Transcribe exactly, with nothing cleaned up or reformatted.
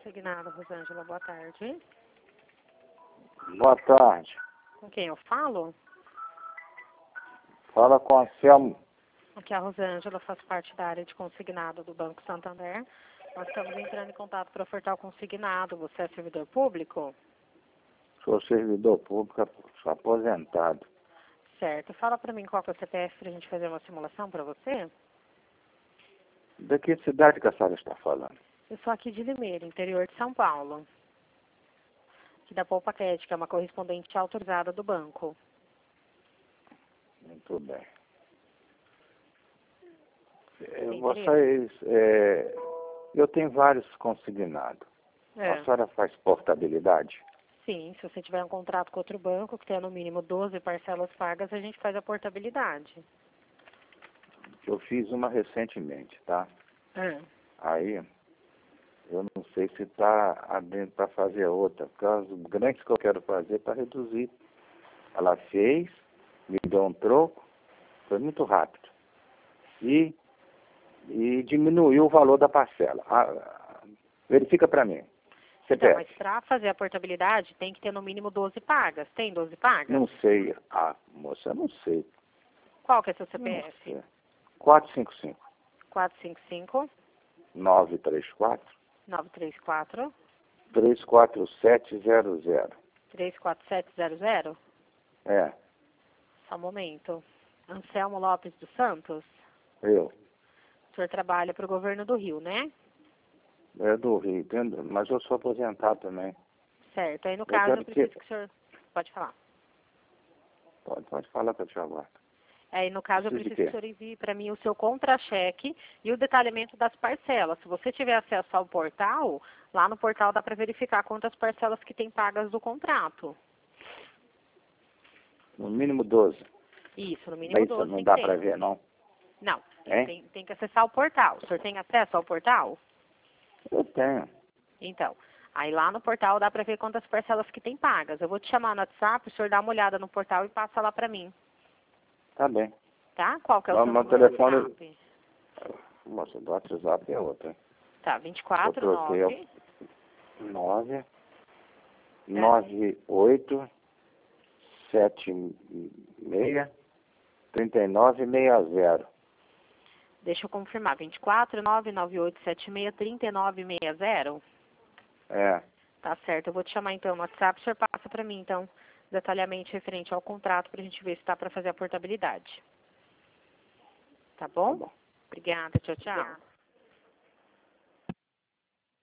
Consignado, Rosângela, boa tarde. Boa tarde. Com quem eu falo? Fala com a Anselmo. Aqui é a Rosângela, faço parte da área de consignado do Banco Santander. Nós estamos entrando em contato para ofertar o consignado. Você é servidor público? Sou servidor público, sou aposentado. Certo. Fala para mim qual que é o C P F para a gente fazer uma simulação para você. De que cidade que a senhora está falando? Eu sou aqui de Limeira, interior de São Paulo. Aqui da Poupa Cred, que é uma correspondente autorizada do banco. Muito bem. Tem Vocês, é, eu tenho vários consignados. É. A senhora faz portabilidade? Sim, se você tiver um contrato com outro banco, que tenha no mínimo doze parcelas pagas, a gente faz a portabilidade. Eu fiz uma recentemente, tá? É. Aí, eu não sei se está adentro para fazer outra, porque as grandes que eu quero fazer para reduzir. Ela fez, me deu um troco, foi muito rápido. E, e diminuiu o valor da parcela. Ah, verifica para mim. Então, mas para fazer a portabilidade tem que ter no mínimo doze pagas. Tem doze pagas? Não sei. Ah, moça, não sei. Qual que é seu C P F? quatro cinco cinco. quatro cinco cinco, nove três quatro. nove três quatro, três quatro sete zero zero. três quatro sete zero zero? É, Só um momento. Anselmo Lopes dos Santos? eu. O senhor trabalha para o governo do Rio, né? É do Rio, entendo? Mas eu sou aposentado também. Certo. Aí, no caso, eu, quero preciso que- que... o senhor... Pode falar. Pode, pode falar que eu te aguardo. Aí, no caso, eu Preciso de preciso que o senhor envie para mim o seu contra-cheque e o detalhamento das parcelas. Se você tiver acesso ao portal, lá no portal dá para verificar quantas parcelas que tem pagas do contrato. No mínimo doze. Isso, no mínimo Daí doze não tem dá que para ter. ver, não? Não, Hein? tem, tem que acessar o portal. O senhor tem acesso ao portal? Eu tenho. Então, aí lá no portal dá para ver quantas parcelas que tem pagas. Eu vou te chamar no WhatsApp, o senhor dá uma olhada no portal e passa lá para mim, Tá bem. tá? Qual que é o Mas seu meu número do telefone... WhatsApp? Moça, do WhatsApp é outro, hein? Tá, vinte e Eu quatro, troquei. nove... nove nove oito sete seis três nove seis zero. Deixa eu confirmar, vinte e quatro, nove nove oito sete seis, três nove seis zero? É, Tá certo, eu vou te chamar então no WhatsApp, o senhor passa para mim então, detalhadamente referente ao contrato, para a gente ver se tá para fazer a portabilidade. Tá bom? tá bom. Obrigada, tchau, tchau.